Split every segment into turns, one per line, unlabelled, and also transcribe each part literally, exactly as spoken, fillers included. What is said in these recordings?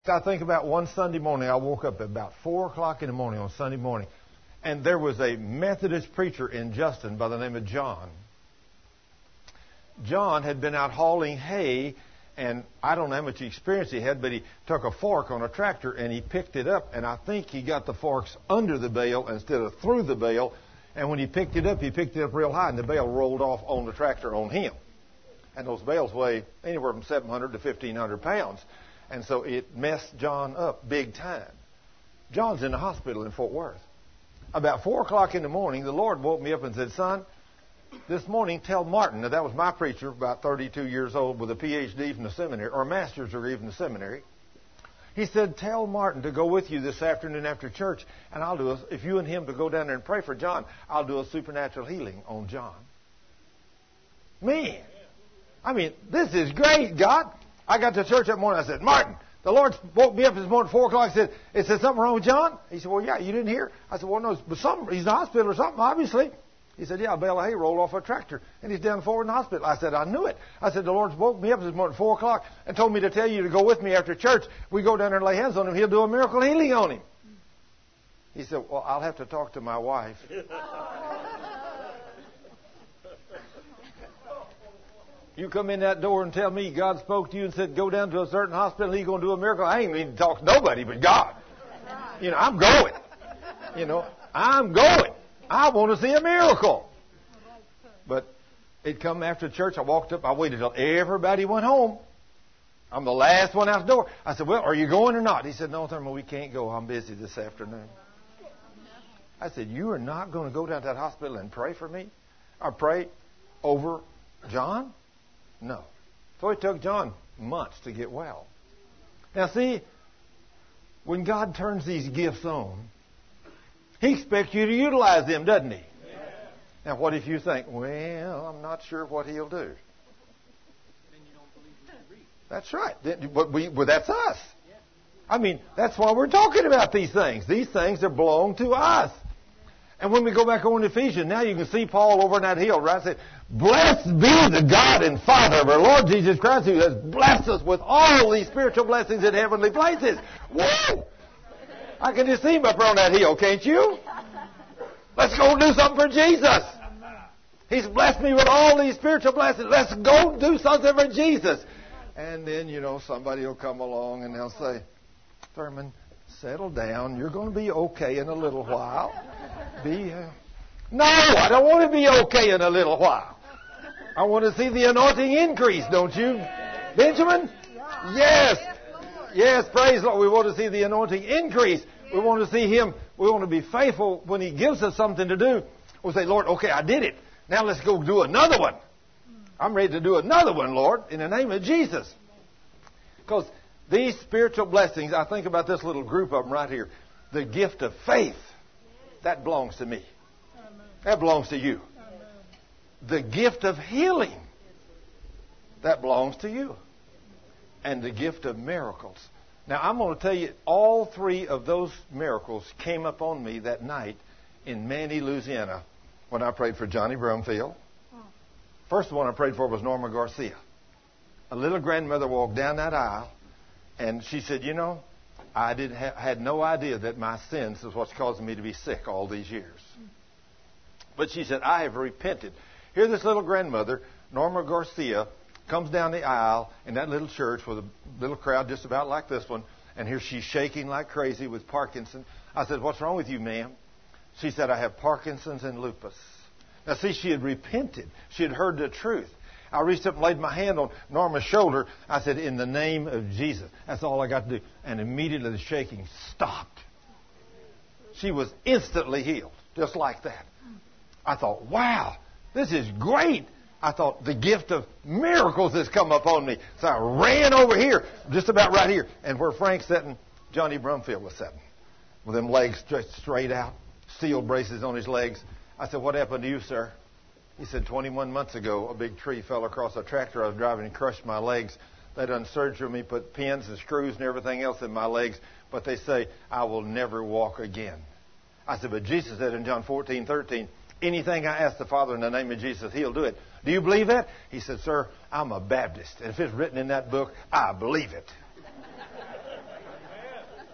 I think about one Sunday morning, I woke up at about four o'clock in the morning on Sunday morning, and there was a Methodist preacher in Justin by the name of John. John had been out hauling hay, and I don't know how much experience he had, but he took a fork on a tractor and he picked it up, and I think he got the forks under the bale instead of through the bale, and when he picked it up, he picked it up real high, and the bale rolled off on the tractor on him. And those bales weigh anywhere from seven hundred to fifteen hundred pounds. And so it messed John up big time. John's in the hospital in Fort Worth. About four o'clock in the morning, the Lord woke me up and said, "Son, this morning tell Martin," now that was my preacher, about thirty-two years old with a P H D from the seminary, or a master's degree from the seminary. He said, "Tell Martin to go with you this afternoon after church, and I'll do a, if you and him to go down there and pray for John, I'll do a supernatural healing on John." Man, I mean, this is great, God. I got to church that morning. I said, "Martin, the Lord woke me up this morning at four o'clock. He said, is there something wrong with John?" He said, "Well, yeah, you didn't hear." I said, "Well, no, but something. He's in the hospital or something, obviously." He said, "Yeah, a bale of hay rolled off a tractor, and he's down forward in the hospital." I said, "I knew it." I said, "The Lord woke me up this morning at four o'clock and told me to tell you to go with me after church. We go down there and lay hands on him. He'll do a miracle healing on him." He said, "Well, I'll have to talk to my wife." You come in that door and tell me God spoke to you and said, go down to a certain hospital and he's going to do a miracle. I ain't mean to talk to nobody but God. You know, I'm going. You know, I'm going. I want to see a miracle. But it come after church. I walked up. I waited till everybody went home. I'm the last one out the door. I said, "Well, are you going or not?" He said, "No, Thurman, we can't go. I'm busy this afternoon." I said, "You are not going to go down to that hospital and pray for me? Or pray over John?" No. So it took John months to get well. Now see, when God turns these gifts on, He expects you to utilize them, doesn't He? Yeah. Now what if you think, "Well, I'm not sure what He'll do"? Then you don't believe you can read. That's right. But we, well, that's us. Yeah. I mean, that's why we're talking about these things. These things are belong to us. And when we go back over to Ephesians, now you can see Paul over in that hill, right? Say, "Blessed be the God and Father of our Lord Jesus Christ, who has blessed us with all these spiritual blessings in heavenly places." Whoa! I can just see him up there on that hill, can't you? Let's go do something for Jesus. He's blessed me with all these spiritual blessings. Let's go do something for Jesus. And then, you know, somebody will come along and they'll say, "Thurman, settle down. You're going to be okay in a little while." Be, uh... No, I don't want to be okay in a little while. I want to see the anointing increase, don't you, Benjamin? Yes. Yes, praise the Lord. We want to see the anointing increase. We want to see Him. We want to be faithful when He gives us something to do. We'll say, "Lord, okay, I did it. Now let's go do another one. I'm ready to do another one, Lord, in the name of Jesus." Because these spiritual blessings, I think about this little group of them right here. The gift of faith, that belongs to me. That belongs to you. The gift of healing, that belongs to you. And the gift of miracles. Now, I'm going to tell you, all three of those miracles came upon me that night in Manny, Louisiana, when I prayed for Johnny Brumfield. First one I prayed for was Norma Garcia. A little grandmother walked down that aisle, and she said, "You know, I did ha- had no idea that my sins is what's causing me to be sick all these years." But she said, "I have repented." Here this little grandmother, Norma Garcia, comes down the aisle in that little church with a little crowd just about like this one. And here she's shaking like crazy with Parkinson. I said, "What's wrong with you, ma'am?" She said, "I have Parkinson's and lupus." Now see, she had repented. She had heard the truth. I reached up and laid my hand on Norma's shoulder. I said, "In the name of Jesus." That's all I got to do. And immediately the shaking stopped. She was instantly healed, just like that. I thought, wow, this is great. I thought, the gift of miracles has come upon me. So I ran over here, just about right here, and where Frank's sitting, Johnny Brumfield was sitting, with them legs stretched straight out, steel braces on his legs. I said, "What happened to you, sir?" He said, twenty-one months ago, a big tree fell across a tractor I was driving and crushed my legs. They done surgery on me, put pins and screws and everything else in my legs, but they say I will never walk again. I said, "But Jesus said in John fourteen thirteen, anything I ask the Father in the name of Jesus, He'll do it. Do you believe that?" He said, "Sir, I'm a Baptist. And if it's written in that book, I believe it."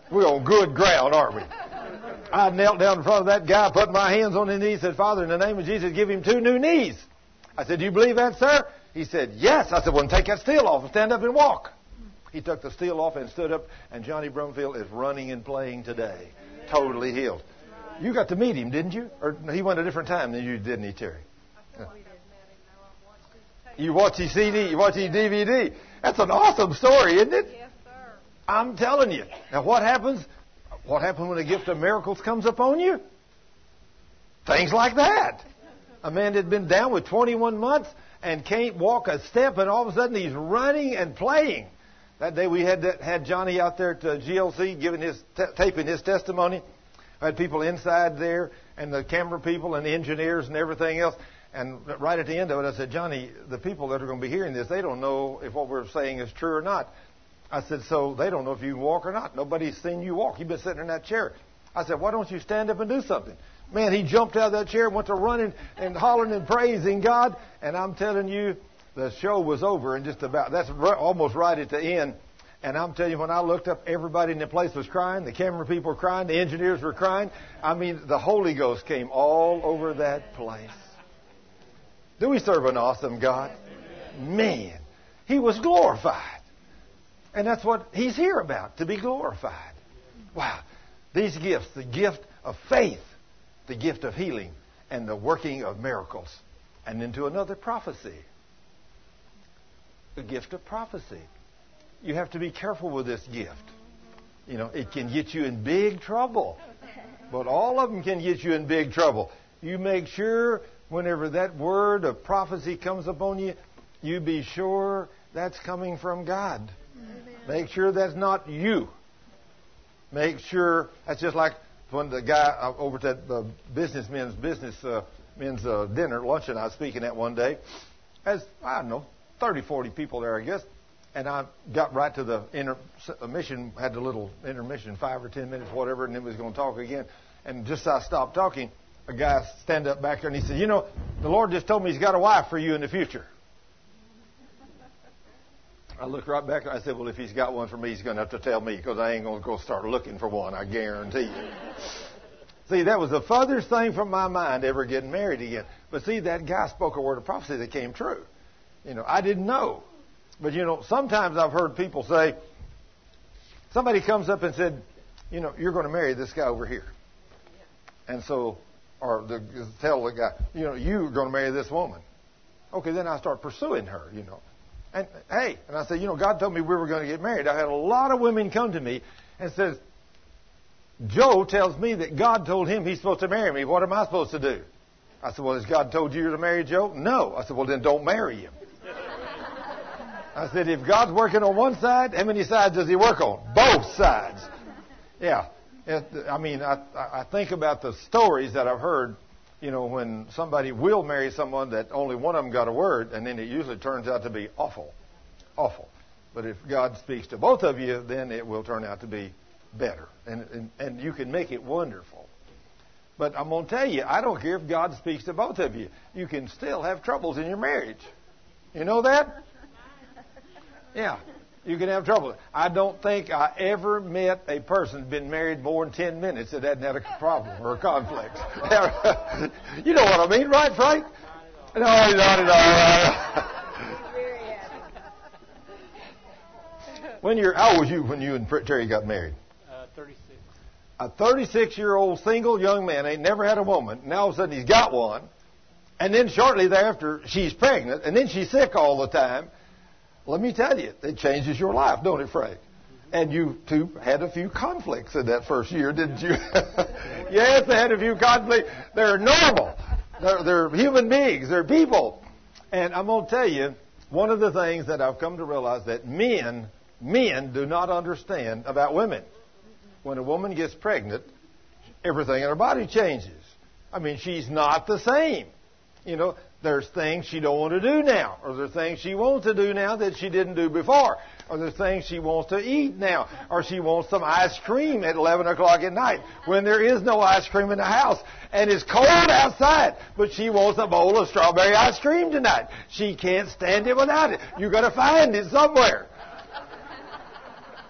We're on good ground, aren't we? I knelt down in front of that guy, put my hands on his knees, said, Father, in the name of Jesus, give him two new knees. I said, do you believe that, sir? He said, yes. I said, well, then take that steel off and stand up and walk. He took the steel off and stood up, and Johnny Brumfield is running and playing today. Totally healed. You got to meet him, didn't you? Or he went a different time than you, didn't he, Terry? Yeah. You watch his C D, you watch his D V D. That's an awesome story, isn't it?
Yes, sir.
I'm telling you. Now, what happens? What happens when the gift of miracles comes upon you? Things like that. A man had been down with twenty-one months and can't walk a step, and all of a sudden he's running and playing. That day we had that, had Johnny out there at G L C giving his t- taping his testimony. I had people inside there, and the camera people and the engineers and everything else. And right at the end of it, I said, Johnny, the people that are going to be hearing this, they don't know if what we're saying is true or not. I said, so they don't know if you can walk or not. Nobody's seen you walk. You've been sitting in that chair. I said, why don't you stand up and do something? Man, he jumped out of that chair, went to running and hollering and praising God. And I'm telling you, the show was over in just about, that's almost right at the end. And I'm telling you, when I looked up, everybody in the place was crying. The camera people were crying. The engineers were crying. I mean, the Holy Ghost came all over that place. Do we serve an awesome God? Man, He was glorified. And that's what He's here about, to be glorified. Wow. These gifts, the gift of faith, the gift of healing, and the working of miracles. And into another prophecy. The gift of prophecy. You have to be careful with this gift. You know, it can get you in big trouble. But all of them can get you in big trouble. You make sure whenever that word of prophecy comes upon you, you be sure that's coming from God. Amen. Make sure that's not you. Make sure, that's just like when the guy over at the businessmen's business uh, men's uh, dinner, luncheon I was speaking at one day. As, I don't know, thirty, forty people there, I guess. And I got right to the intermission, had a little intermission, five or ten minutes, whatever, and then we was going to talk again. And just as I stopped talking, a guy stand up back there and he said, you know, the Lord just told me He's got a wife for you in the future. I looked right back and I said, well, if He's got one for me, He's going to have to tell me, because I ain't going to go start looking for one, I guarantee you. See, that was the furthest thing from my mind, ever getting married again. But see, that guy spoke a word of prophecy that came true. You know, I didn't know. But, you know, sometimes I've heard people say, somebody comes up and said, you know, you're going to marry this guy over here. And so, or the, tell the guy, you know, you're going to marry this woman. Okay, then I start pursuing her, you know. And, hey, and I said, you know, God told me we were going to get married. I had a lot of women come to me and says, Joe tells me that God told him he's supposed to marry me. What am I supposed to do? I said, well, has God told you to marry Joe? No. I said, well, then don't marry him. I said, if God's working on one side, how many sides does He work on? Both sides. Yeah. I mean, I, I think about the stories that I've heard, you know, when somebody will marry someone that only one of them got a word, and then it usually turns out to be awful. Awful. But if God speaks to both of you, then it will turn out to be better. And, and, and you can make it wonderful. But I'm going to tell you, I don't care if God speaks to both of you. You can still have troubles in your marriage. You know that? Yeah, you can have trouble. I don't think I ever met a person who's been married more than ten minutes that hadn't had a problem or a conflict. You know what I mean, right, Frank? No, not at all. When you're, how old was you when you and Terry got married?
Uh, thirty-six.
A thirty-six-year-old single young man ain't never had a woman. Now all of a sudden he's got one. And then shortly thereafter she's pregnant. And then she's sick all the time. Let me tell you, it changes your life, don't it, Frank? And you two had a few conflicts in that first year, didn't you? Yes, they had a few conflicts. They're normal. They're, they're human beings. They're people. And I'm going to tell you, one of the things that I've come to realize that men, men do not understand about women. When a woman gets pregnant, everything in her body changes. I mean, she's not the same. You know, there's things she don't want to do now, or there's things she wants to do now that she didn't do before, or there's things she wants to eat now, or she wants some ice cream at eleven o'clock at night when there is no ice cream in the house and it's cold outside, but she wants a bowl of strawberry ice cream tonight. She can't stand it without it. You've got to find it somewhere.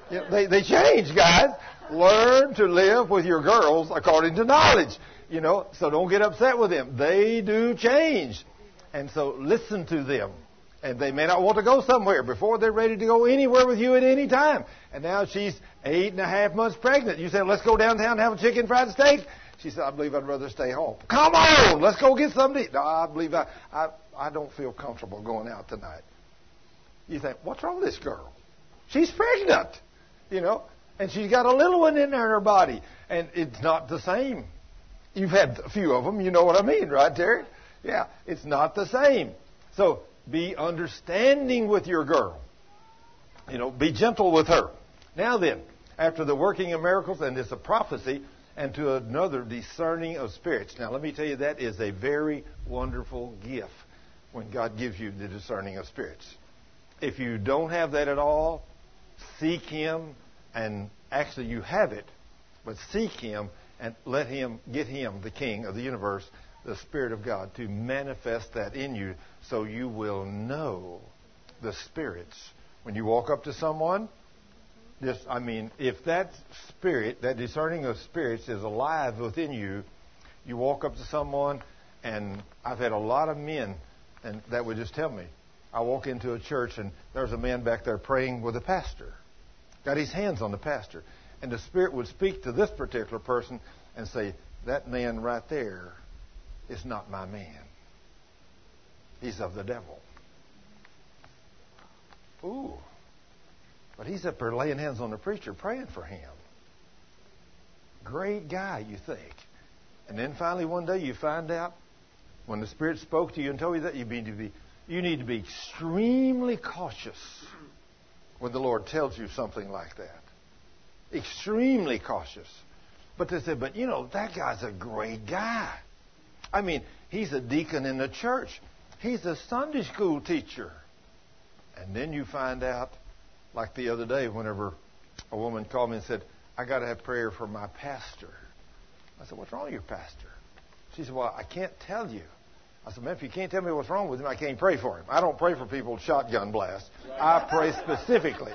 You know, they, they change, guys. Learn to live with your girls according to knowledge. You know, so don't get upset with them. They do change. And so listen to them. And they may not want to go somewhere before they're ready to go anywhere with you at any time. And now she's eight and a half months pregnant. You said, let's go downtown and have a chicken fried steak. She said, I believe I'd rather stay home. Come on, let's go get something to eat. No, I believe I, I, I don't feel comfortable going out tonight. You think, what's wrong with this girl? She's pregnant, you know, and she's got a little one in her body. And it's not the same. You've had a few of them, you know what I mean, right, Terry? Yeah, it's not the same. So be understanding with your girl. You know, be gentle with her. Now then, after the working of miracles, and it's a prophecy, and to another, discerning of spirits. Now, let me tell you, that is a very wonderful gift when God gives you the discerning of spirits. If you don't have that at all, seek Him, and actually you have it, but seek Him and let Him, get Him, the King of the universe, the Spirit of God, to manifest that in you so you will know the spirits. When you walk up to someone, just, I mean, if that spirit, that discerning of spirits is alive within you, you walk up to someone, and I've had a lot of men and that would just tell me. I walk into a church, and there's a man back there praying with a pastor. Got his hands on the pastor. And the Spirit would speak to this particular person and say, that man right there is not my man. He's of the devil. Ooh. But he's up there laying hands on the preacher, praying for him. Great guy, you think. And then finally one day you find out, when the Spirit spoke to you and told you that, you need to be, you need to be extremely cautious when the Lord tells you something like that. Extremely cautious. But they said, but you know, that guy's a great guy. I mean, he's a deacon in the church. He's a Sunday school teacher. And then you find out, like the other day, whenever a woman called me and said, I got to have prayer for my pastor. I said, what's wrong with your pastor? She said, well, I can't tell you. I said, man, if you can't tell me what's wrong with him, I can't pray for him. I don't pray for people with shotgun blasts. I pray specifically.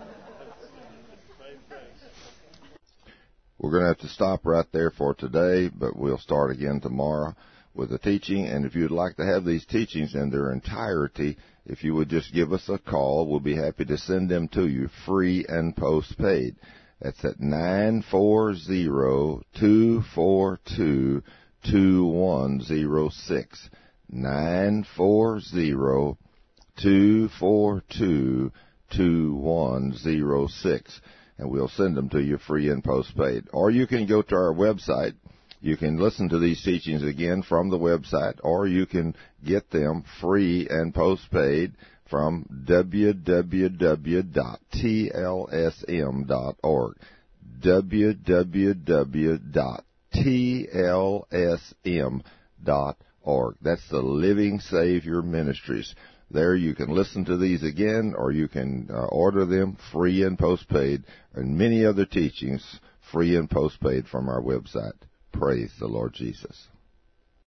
We're going to have to stop right there for today, but we'll start again tomorrow with the teaching. And if you'd like to have these teachings in their entirety, if you would just give us a call, we'll be happy to send them to you free and postpaid. That's at nine four zero, two four two, two one zero six. nine four zero, two four two, two one zero six. And we'll send them to you free and postpaid. Or you can go to our website. You can listen to these teachings again from the website, or you can get them free and postpaid from w w w dot t l s m dot org. w w w dot t l s m dot org. That's the Living Savior Ministries. There you can listen to these again, or you can uh, order them free and postpaid, and many other teachings free and postpaid from our website. Praise the Lord Jesus.